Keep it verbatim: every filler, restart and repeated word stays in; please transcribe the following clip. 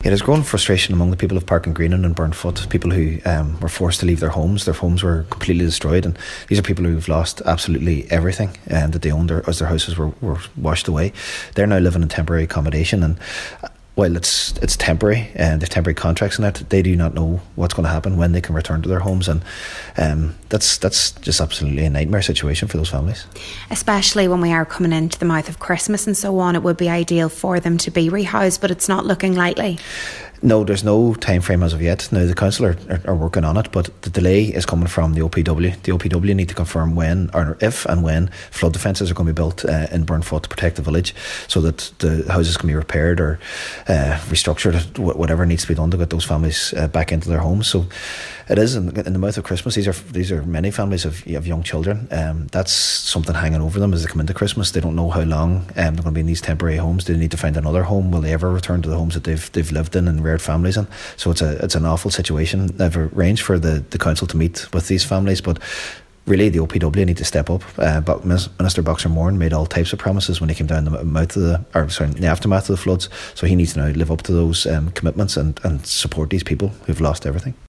Yeah, there's growing frustration among the people of Park and Greenan and Burnfoot, people who um, were forced to leave their homes. Their homes were completely destroyed, and these are people who've lost absolutely everything um, that they owned their, as their houses were, were washed away. They're now living in temporary accommodation, and while it's it's temporary and they've temporary contracts in it, they do not know what's going to happen, when they can return to their homes, and um, that's that's just absolutely a nightmare situation for those families. Especially when we are coming into the mouth of Christmas and so on, it would be ideal for them to be rehoused, but it's not looking likely. No, there's no time frame as of yet. Now, the council are, are, are working on it, but the delay is coming from the O P W. The O P W need to confirm when, or if and when, flood defences are going to be built uh, in Burnfoot to protect the village, so that the houses can be repaired or uh, restructured, whatever needs to be done to get those families uh, back into their homes. So it is in, in the mouth of Christmas. These are these are many families of, of young children. Um, that's something hanging over them as they come into Christmas. They don't know how long um, they're going to be in these temporary homes. Do they need to find another home? Will they ever return to the homes that they've they've lived in and reared families in? So it's a it's an awful situation. They've arranged for the, the council to meet with these families, but really the O P W need to step up. Uh, but Minister Boxer Moran made all types of promises when he came down the mouth of the, or sorry, in the aftermath of the floods. So he needs to now live up to those um, commitments and, and support these people who've lost everything.